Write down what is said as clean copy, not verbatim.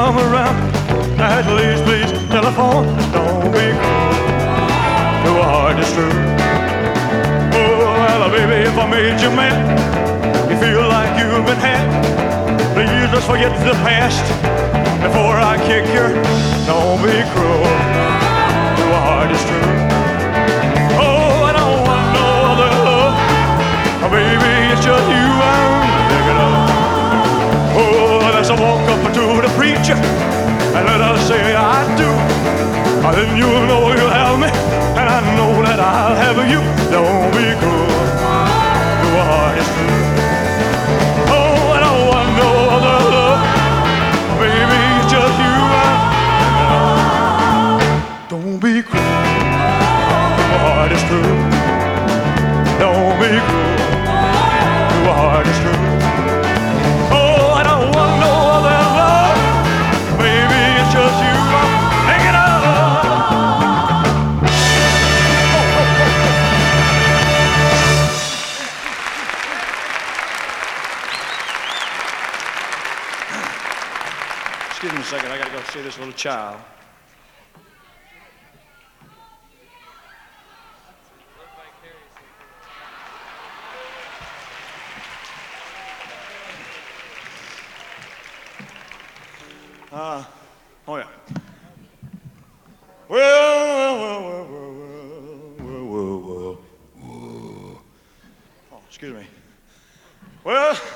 come around, at least please telephone. Don't be cruel to a heart that's true. Oh, well, baby, if I made you mad, you feel like you've been had, please just forget the past before I kick you. Don't be cruel to a heart that's true. Oh, I don't want no other love. Oh, baby, it's just you I'm thinking of. Oh, let's walk up to the preacher and let us say I do. Then you'll know you'll have me, and I know that I'll have you. Don't be cruel to a heart that's true. Oh, I don't want no other love. Baby, it's just you I'm thinking of. Don't be cruel to a heart that's true. Don't be cruel to a heart that's true. Oh, I don't want no other love. Baby, it's just you I'm thinking of. Excuse me a second, I gotta go see this little child. Oh yeah. Well. Oh, excuse me. Well.